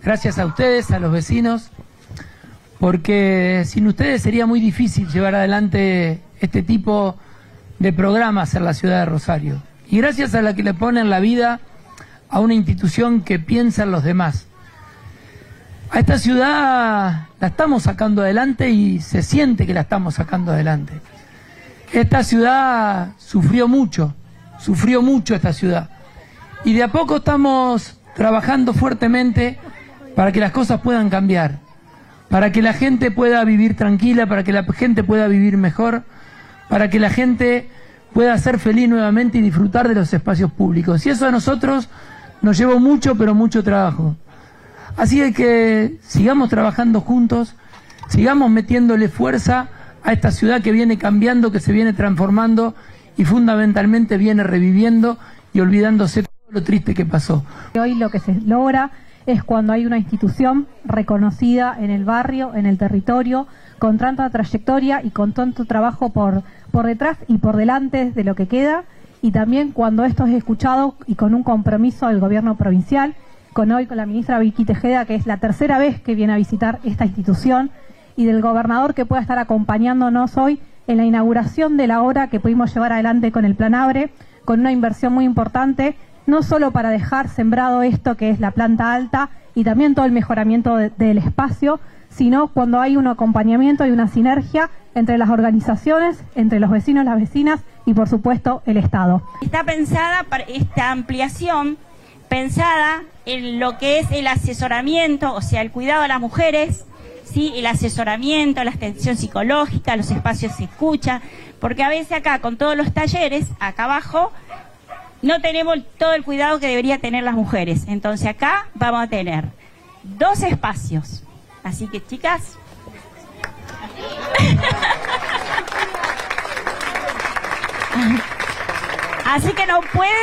gracias a ustedes, a los vecinos, porque sin ustedes sería muy difícil llevar adelante este tipo de programas en la ciudad de Rosario. Y gracias a la que le ponen la vida a una institución que piensa en los demás. A esta ciudad la estamos sacando adelante y se siente que la estamos sacando adelante. Esta ciudad sufrió mucho esta ciudad. Y de a poco estamos trabajando fuertemente para que las cosas puedan cambiar, para que la gente pueda vivir tranquila, para que la gente pueda vivir mejor, para que la gente pueda ser feliz nuevamente y disfrutar de los espacios públicos. Y eso a nosotros nos llevó mucho, pero mucho trabajo. Así que sigamos trabajando juntos, sigamos metiéndole fuerza a esta ciudad que viene cambiando, que se viene transformando y fundamentalmente viene reviviendo y olvidándose todo lo triste que pasó. Hoy lo que se logra es cuando hay una institución reconocida en el barrio, en el territorio, con tanta trayectoria y con tanto trabajo por detrás y por delante de lo que queda, y también cuando esto es escuchado y con un compromiso del gobierno provincial, con la ministra Vicky Tejeda, que es la tercera vez que viene a visitar esta institución, y del gobernador que pueda estar acompañándonos hoy en la inauguración de la obra que pudimos llevar adelante con el Plan Abre, con una inversión muy importante, no solo para dejar sembrado esto que es la planta alta y también todo el mejoramiento del espacio, sino cuando hay un acompañamiento y una sinergia entre las organizaciones, entre los vecinos, las vecinas y por supuesto el Estado. Está pensada para esta ampliación, pensada en lo que es el asesoramiento, o sea, el cuidado a las mujeres, ¿sí? El asesoramiento, la atención psicológica, los espacios de escucha, porque a veces acá con todos los talleres, acá abajo, no tenemos todo el cuidado que debería tener las mujeres. Entonces acá vamos a tener 2 espacios. Así que chicas, así que no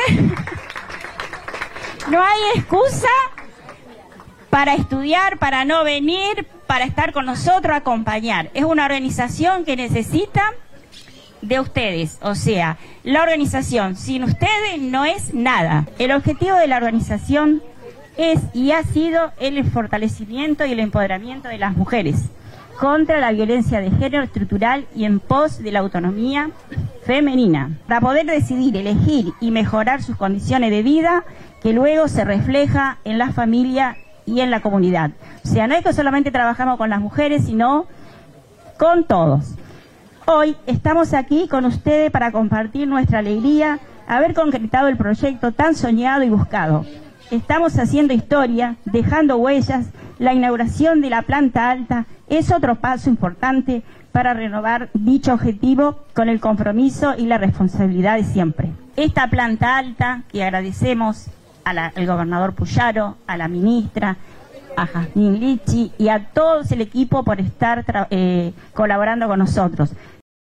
hay excusa para estudiar, para no venir, para estar con nosotros, acompañar. Es una organización que necesita de ustedes, o sea, la organización sin ustedes no es nada. El objetivo de la organización es y ha sido el fortalecimiento y el empoderamiento de las mujeres contra la violencia de género estructural y en pos de la autonomía femenina, para poder decidir, elegir y mejorar sus condiciones de vida, que luego se refleja en la familia y en la comunidad. O sea, no es que solamente trabajamos con las mujeres, sino con todos. Hoy estamos aquí con ustedes para compartir nuestra alegría haber concretado el proyecto tan soñado y buscado. Estamos haciendo historia, dejando huellas. La inauguración de la planta alta es otro paso importante para renovar dicho objetivo con el compromiso y la responsabilidad de siempre. Esta planta alta, que agradecemos al gobernador Puyaro, a la ministra, a Jazmín Lichi y a todo el equipo por estar colaborando con nosotros.